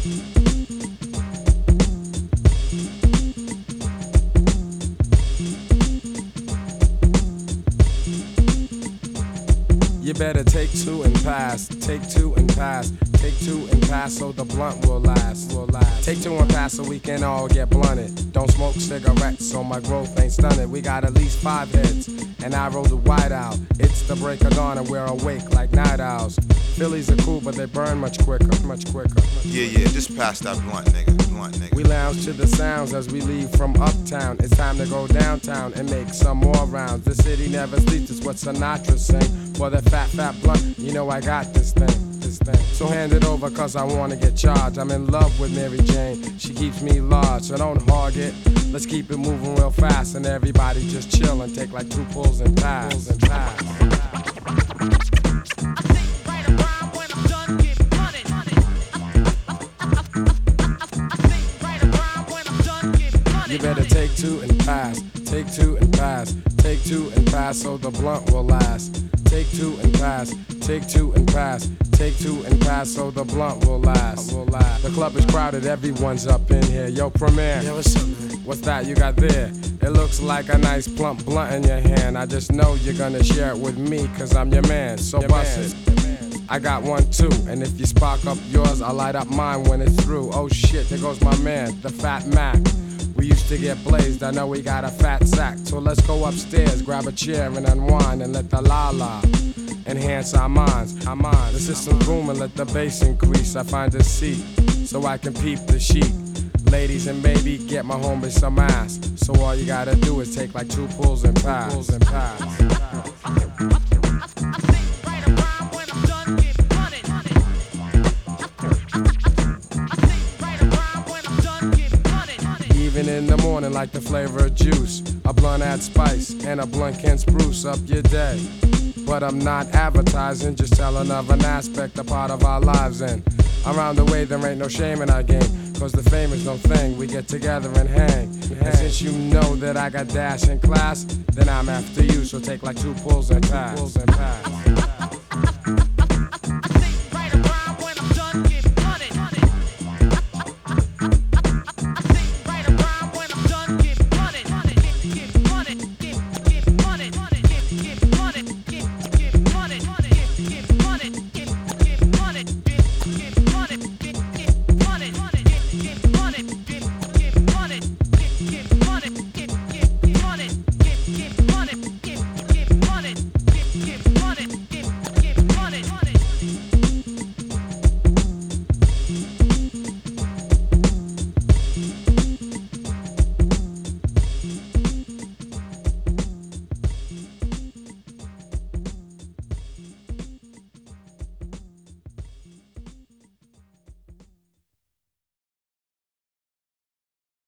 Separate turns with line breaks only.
You better take two and pass, take two and pass, take two and pass so the blunt will last. Take two and pass so we can all get blunted. Don't smoke cigarettes so my growth ain't stunted. We got at least 5 heads, and I roll the white out. It's the break of dawn and we're awake like night owls. Phillies are cool, but they burn much quicker, much quicker.
Yeah, just pass that blunt, nigga.
We lounge to the sounds as we leave from uptown. It's time to go downtown and make some more rounds. The city never sleeps, it's what Sinatra sang. For the fat blunt, you know I got this thing. So hand it over cause I wanna get charged. I'm in love with Mary Jane, she keeps me large. So don't hog it, let's keep it moving real fast. And everybody just chill and take like 2 pulls and pass. You better take two and pass, take two and pass, take two and pass so the blunt will last. Take two and pass, take two and pass, take two and pass so the blunt will last. The club is crowded, everyone's up in here. Yo, Premier,
yeah, what's up, man?
What's that you got there? It looks like a nice plump blunt in your hand. I just know you're gonna share it with me, cause I'm your man, so bust it. I got one too, and if you spark up yours, I'll light up mine when it's through. Oh shit, there goes my man, the Fat Mac. We used to get blazed, I know we got a fat sack. So let's go upstairs, grab a chair and unwind and let the la-la enhance our minds. The system's booming, let the bass increase. I find a seat so I can peep the sheet. Ladies and maybe get my homie some ass. So all you gotta do is take like 2 pulls and pass. Even in the morning like the flavor of juice. A blunt adds spice and a blunt can spruce up your day. But I'm not advertising, just telling of an aspect, a part of our lives. And around the way there ain't no shame in our game, cause the fame is no thing, we get together and hang. And since you know that I got dash in class, then I'm after you, so take like 2 pulls and pass.